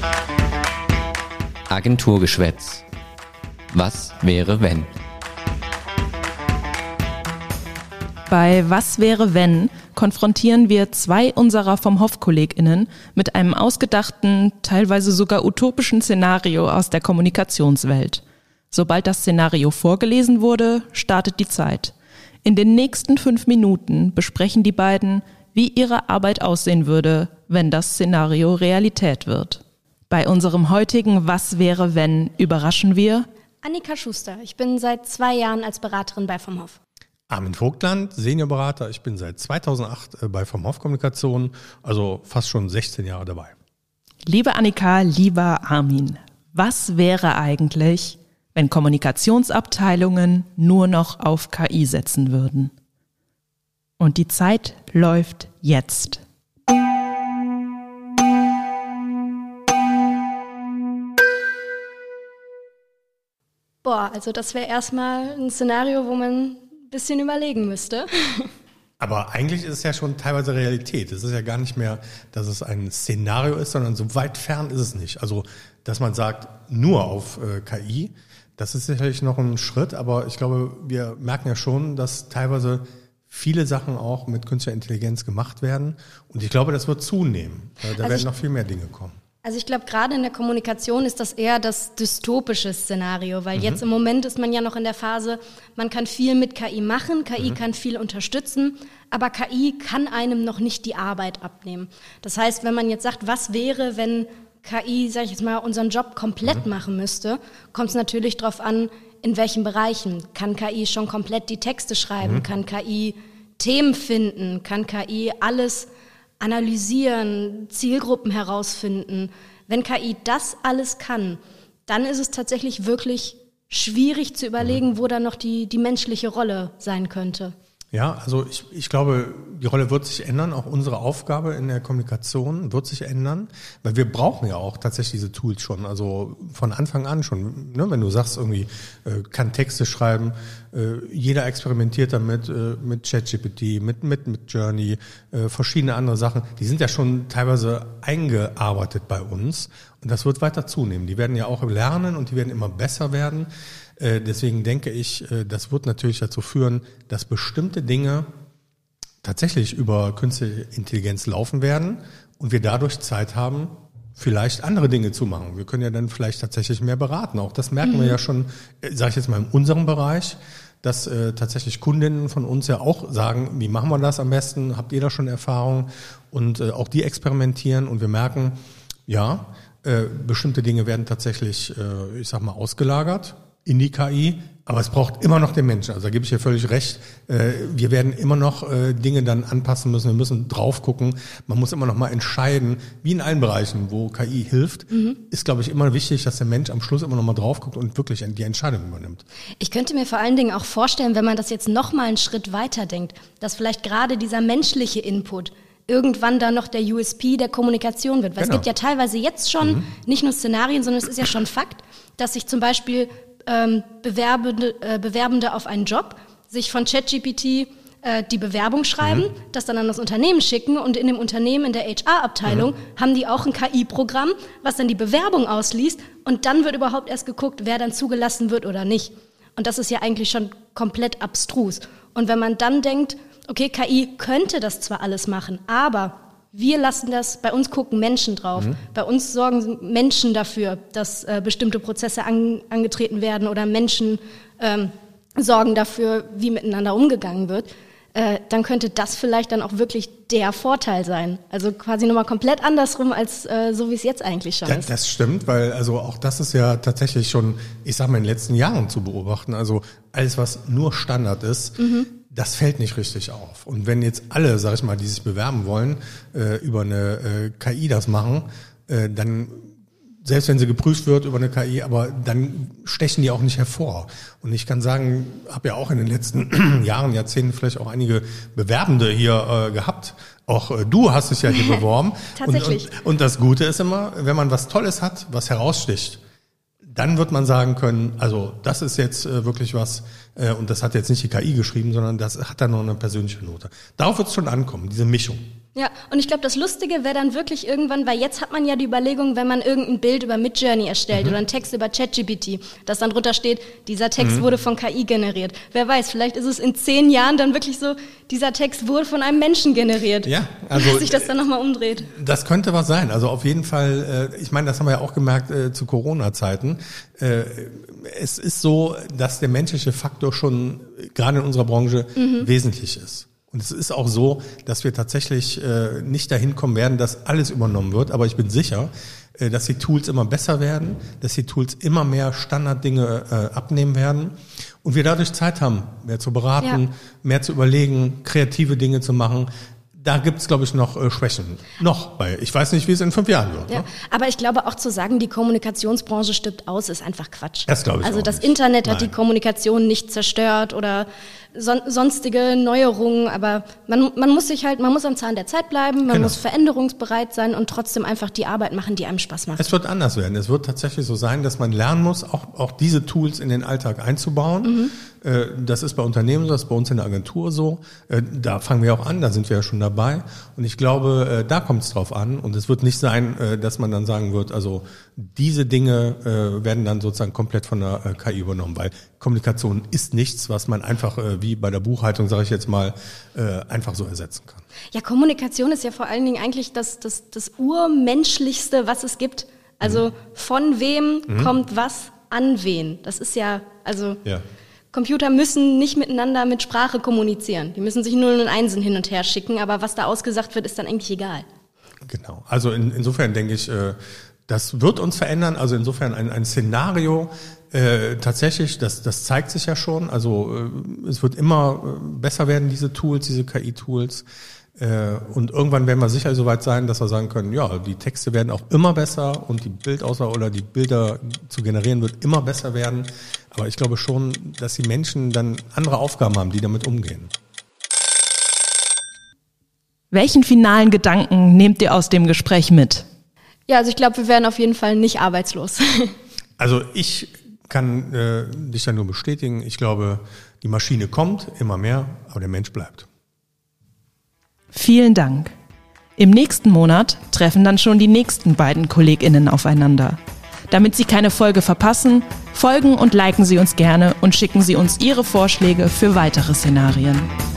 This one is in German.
Agenturgeschwätz. Was wäre wenn? Bei Was wäre wenn konfrontieren wir zwei unserer vom Hoff-KollegInnen mit einem ausgedachten, teilweise sogar utopischen Szenario aus der Kommunikationswelt. Sobald das Szenario vorgelesen wurde, startet die Zeit. In den nächsten 5 Minuten besprechen die beiden, wie ihre Arbeit aussehen würde, wenn das Szenario Realität wird. Bei unserem heutigen Was wäre wenn überraschen wir Annika Schuster, ich bin seit 2 Jahren als Beraterin bei vom Hoff. Armin Vogtland, Seniorberater. Ich bin seit 2008 bei vom Hoff Kommunikation, also fast schon 16 Jahre dabei. Liebe Annika, lieber Armin, was wäre eigentlich, wenn Kommunikationsabteilungen nur noch auf KI setzen würden? Und die Zeit läuft jetzt. Also das wäre erstmal ein Szenario, wo man ein bisschen überlegen müsste. Aber eigentlich ist es ja schon teilweise Realität. Es ist ja gar nicht mehr, dass es ein Szenario ist, sondern so weit fern ist es nicht. Also, dass man sagt, nur auf KI, das ist sicherlich noch ein Schritt, aber ich glaube, wir merken ja schon, dass teilweise viele Sachen auch mit künstlicher Intelligenz gemacht werden. Und ich glaube, das wird zunehmen. Da werden noch viel mehr Dinge kommen. Also ich glaube, gerade in der Kommunikation ist das eher das dystopische Szenario, weil jetzt im Moment ist man ja noch in der Phase, man kann viel mit KI machen, KI kann viel unterstützen, aber KI kann einem noch nicht die Arbeit abnehmen. Das heißt, wenn man jetzt sagt, was wäre, wenn KI, sag ich jetzt mal, unseren Job komplett machen müsste, kommt es natürlich darauf an, in welchen Bereichen. Kann KI schon komplett die Texte schreiben? Kann KI Themen finden? Kann KI alles analysieren, Zielgruppen herausfinden? Wenn KI das alles kann, dann ist es tatsächlich wirklich schwierig zu überlegen, wo da noch die menschliche Rolle sein könnte. Ja, also ich glaube, die Rolle wird sich ändern, auch unsere Aufgabe in der Kommunikation wird sich ändern, weil wir brauchen ja auch tatsächlich diese Tools schon, also von Anfang an schon, ne? Wenn du sagst irgendwie, kann Texte schreiben, jeder experimentiert damit, mit ChatGPT, mit Journey, verschiedene andere Sachen, die sind ja schon teilweise eingearbeitet bei uns und das wird weiter zunehmen. Die werden ja auch lernen und die werden immer besser werden. Deswegen denke ich, das wird natürlich dazu führen, dass bestimmte Dinge tatsächlich über künstliche Intelligenz laufen werden und wir dadurch Zeit haben, vielleicht andere Dinge zu machen. Wir können ja dann vielleicht tatsächlich mehr beraten. Auch das merken wir ja schon, sage ich jetzt mal, in unserem Bereich, dass tatsächlich Kundinnen von uns ja auch sagen, wie machen wir das am besten? Habt ihr da schon Erfahrung? Und auch die experimentieren und wir merken, ja, bestimmte Dinge werden tatsächlich, ich sag mal, ausgelagert in die KI, aber es braucht immer noch den Menschen. Also da gebe ich dir völlig recht. Wir werden immer noch Dinge dann anpassen müssen. Wir müssen drauf gucken. Man muss immer noch mal entscheiden, wie in allen Bereichen, wo KI hilft, ist, glaube ich, immer wichtig, dass der Mensch am Schluss immer noch mal drauf guckt und wirklich die Entscheidung übernimmt. Ich könnte mir vor allen Dingen auch vorstellen, wenn man das jetzt noch mal einen Schritt weiter denkt, dass vielleicht gerade dieser menschliche Input irgendwann da noch der USP der Kommunikation wird. Weil es gibt ja teilweise jetzt schon nicht nur Szenarien, sondern es ist ja schon Fakt, dass sich zum Beispiel Bewerbende auf einen Job sich von ChatGPT die Bewerbung schreiben, das dann an das Unternehmen schicken und in dem Unternehmen, in der HR-Abteilung, haben die auch ein KI-Programm, was dann die Bewerbung ausliest und dann wird überhaupt erst geguckt, wer dann zugelassen wird oder nicht. Und das ist ja eigentlich schon komplett abstrus. Und wenn man dann denkt, okay, KI könnte das zwar alles machen, aber wir lassen das, bei uns gucken Menschen drauf. Bei uns sorgen Menschen dafür, dass bestimmte Prozesse angetreten werden oder Menschen sorgen dafür, wie miteinander umgegangen wird. Dann könnte das vielleicht dann auch wirklich der Vorteil sein. Also quasi nochmal komplett andersrum als so, wie es jetzt eigentlich schon ist. Das stimmt, weil also auch das ist ja tatsächlich schon, ich sag mal, in den letzten Jahren zu beobachten. Also alles, was nur Standard ist, das fällt nicht richtig auf. Und wenn jetzt alle, sag ich mal, die sich bewerben wollen, über eine KI das machen, dann, selbst wenn sie geprüft wird über eine KI, aber dann stechen die auch nicht hervor. Und ich kann sagen, habe ja auch in den letzten Jahren, Jahrzehnten vielleicht auch einige Bewerbende hier gehabt. Auch du hast dich ja hier beworben. Tatsächlich. Und das Gute ist immer, wenn man was Tolles hat, was heraussticht, dann wird man sagen können, also das ist jetzt wirklich was, und das hat jetzt nicht die KI geschrieben, sondern das hat dann noch eine persönliche Note. Darauf wird es schon ankommen, diese Mischung. Ja, und ich glaube, das Lustige wäre dann wirklich irgendwann, weil jetzt hat man ja die Überlegung, wenn man irgendein Bild über Midjourney erstellt oder einen Text über ChatGPT, dass dann drunter steht, dieser Text wurde von KI generiert. Wer weiß, vielleicht ist es in 10 Jahren dann wirklich so, dieser Text wurde von einem Menschen generiert. Ja, also dass sich das dann nochmal umdreht. Das könnte was sein. Also auf jeden Fall, ich meine, das haben wir ja auch gemerkt zu Corona-Zeiten. Es ist so, dass der menschliche Faktor schon gerade in unserer Branche wesentlich ist. Und es ist auch so, dass wir tatsächlich nicht dahin kommen werden, dass alles übernommen wird. Aber ich bin sicher, dass die Tools immer besser werden, dass die Tools immer mehr Standarddinge abnehmen werden und wir dadurch Zeit haben, mehr zu beraten, mehr zu überlegen, kreative Dinge zu machen. Da gibt's, glaube ich, noch Schwächen. Ich weiß nicht, wie es in 5 Jahren wird. Ja, Ne? aber ich glaube auch zu sagen, die Kommunikationsbranche stirbt aus, ist einfach Quatsch. Das glaube ich also auch das nicht. Internet hat Nein. die Kommunikation nicht zerstört oder sonstige Neuerungen, aber man muss am Zahn der Zeit bleiben, man muss veränderungsbereit sein und trotzdem einfach die Arbeit machen, die einem Spaß macht. Es wird anders werden. Es wird tatsächlich so sein, dass man lernen muss, auch diese Tools in den Alltag einzubauen. Das ist bei Unternehmen so, das ist bei uns in der Agentur so. Da fangen wir auch an, da sind wir ja schon dabei. Und ich glaube, da kommt es drauf an. Und es wird nicht sein, dass man dann sagen wird, also diese Dinge werden dann sozusagen komplett von der KI übernommen, weil Kommunikation ist nichts, was man einfach wie bei der Buchhaltung, sage ich jetzt mal, einfach so ersetzen kann. Ja, Kommunikation ist ja vor allen Dingen eigentlich das Urmenschlichste, was es gibt. Also von wem kommt was an wen? Das ist ja, Computer müssen nicht miteinander mit Sprache kommunizieren. Die müssen sich Nullen und Einsen hin und her schicken, aber was da ausgesagt wird, ist dann eigentlich egal. Genau. Also insofern denke ich, das wird uns verändern. Also insofern ein Szenario, tatsächlich, das zeigt sich ja schon. Also es wird immer besser werden, diese Tools, diese KI-Tools. Und irgendwann werden wir sicher so weit sein, dass wir sagen können, ja, die Texte werden auch immer besser und die Bildauswahl oder die Bilder zu generieren wird immer besser werden. Aber ich glaube schon, dass die Menschen dann andere Aufgaben haben, die damit umgehen. Welchen finalen Gedanken nehmt ihr aus dem Gespräch mit? Ja, also ich glaube, wir werden auf jeden Fall nicht arbeitslos. Also ich kann dich da nur bestätigen. Ich glaube, die Maschine kommt immer mehr, aber der Mensch bleibt. Vielen Dank. Im nächsten Monat treffen dann schon die nächsten beiden KollegInnen aufeinander. Damit Sie keine Folge verpassen, folgen und liken Sie uns gerne und schicken Sie uns Ihre Vorschläge für weitere Szenarien.